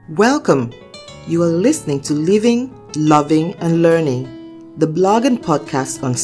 Welcome. You are listening to Living, Loving and Learning, the blog and podcast on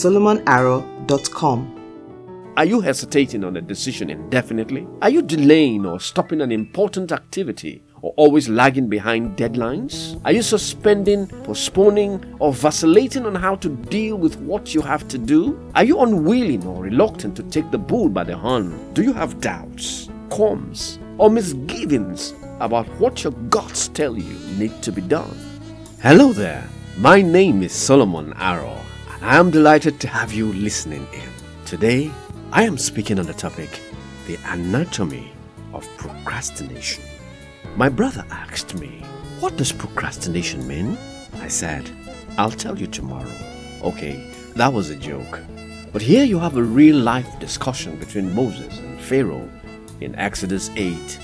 solomonarrow.com. Are you hesitating on a decision indefinitely? Are you delaying or stopping an important activity or always lagging behind deadlines? Are you suspending, postponing, or vacillating on how to deal with what you have to do? Are you unwilling or reluctant to take the bull by the horn? Do you have doubts, qualms, or misgivings about what your guts tell you need to be done? Hello there, my name is Solomon Arrow, and I am delighted to have you listening in. Today, I am speaking on the topic, the anatomy of procrastination. My brother asked me, what does procrastination mean? I said, I'll tell you tomorrow. Okay, that was a joke. But here you have a real-life discussion between Moses and Pharaoh in Exodus 8,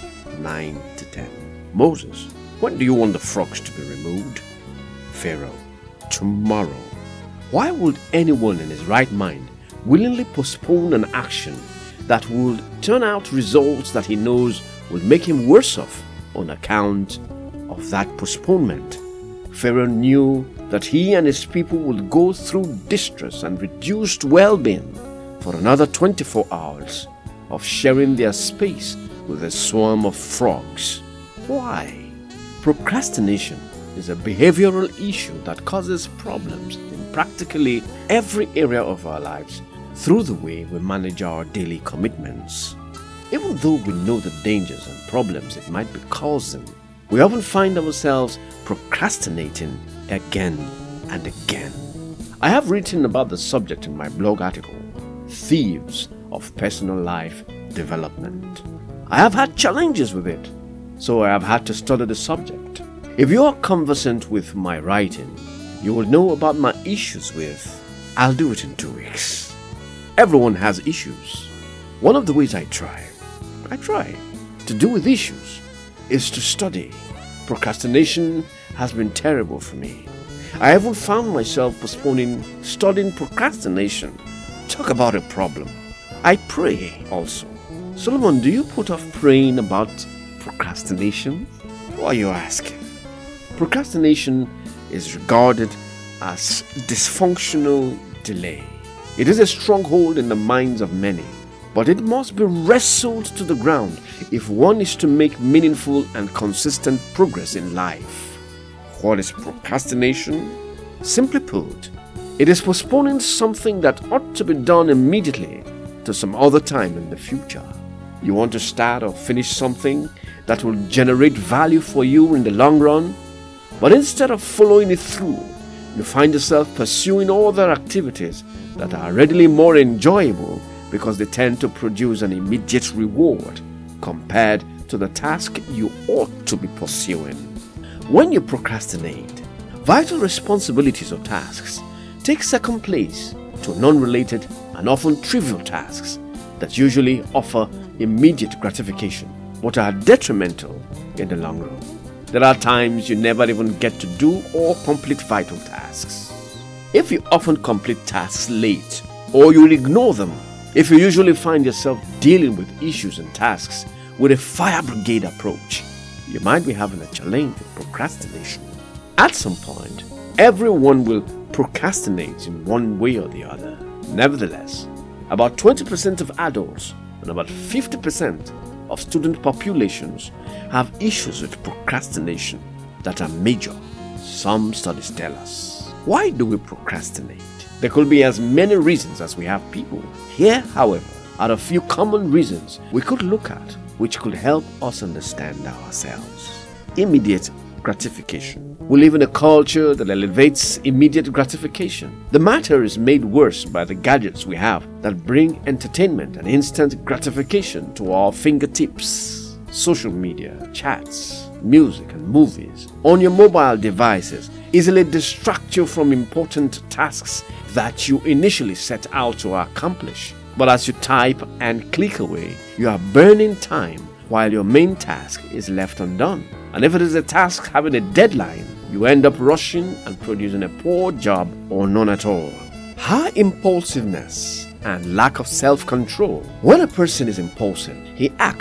9 to 10. Moses, when do you want the frogs to be removed? Pharaoh, tomorrow. Why would anyone in his right mind willingly postpone an action that would turn out results that he knows will make him worse off on account of that postponement? Pharaoh knew that he and his people would go through distress and reduced well-being for another 24 hours of sharing their space with a swarm of frogs. Why? Procrastination is a behavioral issue that causes problems in practically every area of our lives through the way we manage our daily commitments. Even though we know the dangers and problems it might be causing, we often find ourselves procrastinating again and again. I have written about the subject in my blog article, Thieves of Personal Life Development. I have had challenges with it, so I have had to study the subject. If you are conversant with my writing, you will know about my issues with, I'll do it in 2 weeks. Everyone has issues. One of the ways I try to deal with issues is to study. Procrastination has been terrible for me. I haven't found myself postponing studying procrastination. Talk about a problem. I pray also. Solomon, do you put off praying about procrastination? What are you asking? Procrastination is regarded as dysfunctional delay. It is a stronghold in the minds of many, but it must be wrestled to the ground if one is to make meaningful and consistent progress in life. What is procrastination? Simply put, it is postponing something that ought to be done immediately to some other time in the future. You want to start or finish something that will generate value for you in the long run, but instead of following it through, you find yourself pursuing other activities that are readily more enjoyable because they tend to produce an immediate reward compared to the task you ought to be pursuing. When you procrastinate, vital responsibilities or tasks take second place to non-related and often trivial tasks that usually offer immediate gratification but are detrimental in the long run. There are times you never even get to do or complete vital tasks. If you often complete tasks late or you ignore them, if you usually find yourself dealing with issues and tasks with a fire brigade approach, you might be having a challenge with procrastination. At some point, everyone will procrastinate in one way or the other. Nevertheless, about 20% of adults and about 50% of student populations have issues with procrastination that are major. Some studies tell us. Why do we procrastinate? There could be as many reasons as we have people. Here, however, are a few common reasons we could look at which could help us understand ourselves. Immediate gratification. We live in a culture that elevates immediate gratification. The matter is made worse by the gadgets we have that bring entertainment and instant gratification to our fingertips. Social media, chats, music and movies on your mobile devices easily distract you from important tasks that you initially set out to accomplish. But as you type and click away, you are burning time while your main task is left undone. And if it is a task having a deadline, you end up rushing and producing a poor job or none at all. High impulsiveness and lack of self-control. When a person is impulsive, he acts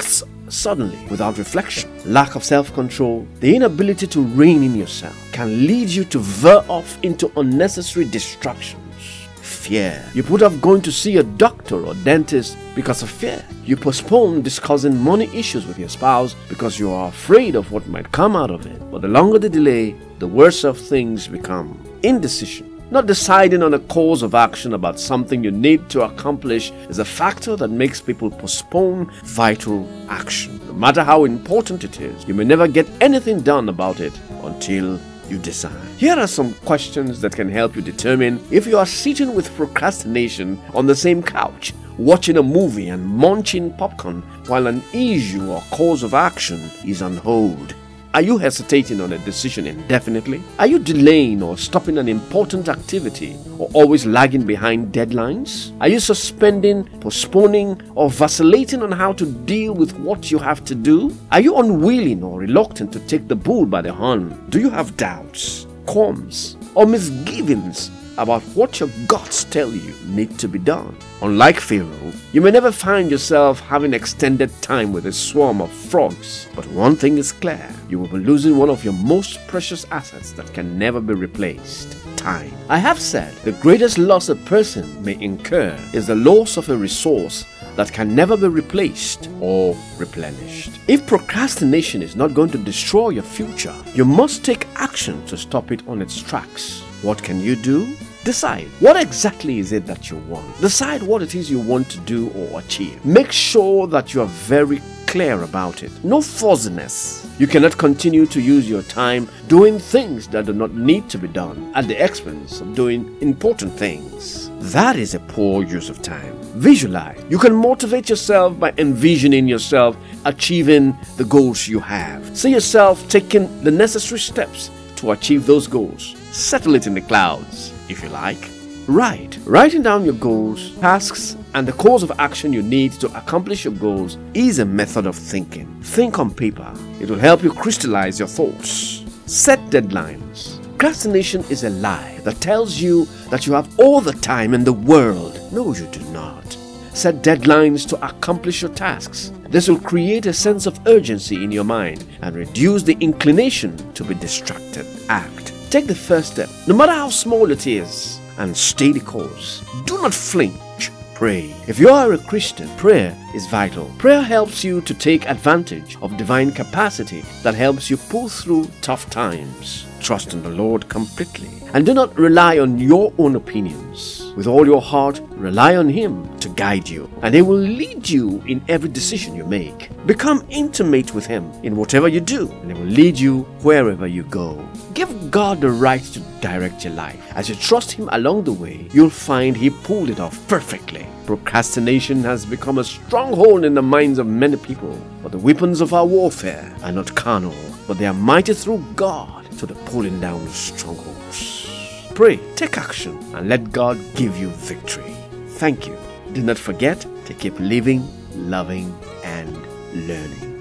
suddenly without reflection. Lack of self-control, the inability to rein in yourself, can lead you to veer off into unnecessary distractions. Fear. You put off going to see a doctor or dentist because of fear. You postpone discussing money issues with your spouse because you are afraid of what might come out of it. But the longer the delay, the worse off things become. Indecision. Not deciding on a course of action about something you need to accomplish is a factor that makes people postpone vital action. No matter how important it is, you may never get anything done about it until you decide. Here are some questions that can help you determine if you are sitting with procrastination on the same couch, watching a movie and munching popcorn while an issue or course of action is on hold. Are you hesitating on a decision indefinitely? Are you delaying or stopping an important activity or always lagging behind deadlines? Are you suspending, postponing, or vacillating on how to deal with what you have to do? Are you unwilling or reluctant to take the bull by the horn? Do you have doubts, qualms, or misgivings about what your guts tell you need to be done? Unlike Pharaoh, you may never find yourself having extended time with a swarm of frogs. But one thing is clear, you will be losing one of your most precious assets that can never be replaced: time. I have said the greatest loss a person may incur is the loss of a resource that can never be replaced or replenished. If procrastination is not going to destroy your future, you must take action to stop it on its tracks. What can you do? Decide what exactly is it that you want. Decide what it is you want to do or achieve. Make sure that you are very clear about it. No fuzziness. You cannot continue to use your time doing things that do not need to be done at the expense of doing important things. That is a poor use of time. Visualize. You can motivate yourself by envisioning yourself achieving the goals you have. See yourself taking the necessary steps to achieve those goals. Settle it in the clouds, if you like. Writing down your goals, tasks, and the course of action you need to accomplish your goals is a method of thinking. Think on paper. It will help you crystallize your thoughts. Set deadlines. Procrastination is a lie that tells you that you have all the time in the world. No, you do not. Set deadlines to accomplish your tasks. This will create a sense of urgency in your mind and reduce the inclination to be distracted. Act. Take the first step, no matter how small it is, and stay the course. Do not flinch. Pray. If you are a Christian, prayer is vital. Prayer helps you to take advantage of divine capacity that helps you pull through tough times. Trust in the Lord completely and do not rely on your own opinions. With all your heart, rely on Him to guide you, and He will lead you in every decision you make. Become intimate with Him in whatever you do, and He will lead you wherever you go. Give God the right to direct your life. As you trust Him along the way, you'll find He pulled it off perfectly. Procrastination has become a stronghold in the minds of many people, but the weapons of our warfare are not carnal, but they are mighty through God to the pulling down of strongholds. Pray, take action, and let God give you victory. Thank you. Do not forget to keep living, loving, and learning.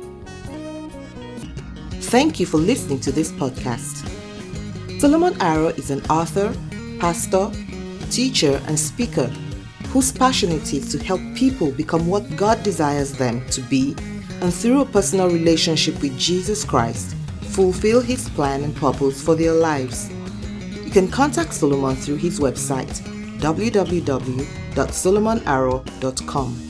Thank you for listening to this podcast. Solomon Arrow is an author, pastor, teacher, and speaker whose passion it is to help people become what God desires them to be, and through a personal relationship with Jesus Christ, fulfill His plan and purpose for their lives. You can contact Solomon through his website www.solomonarrow.com.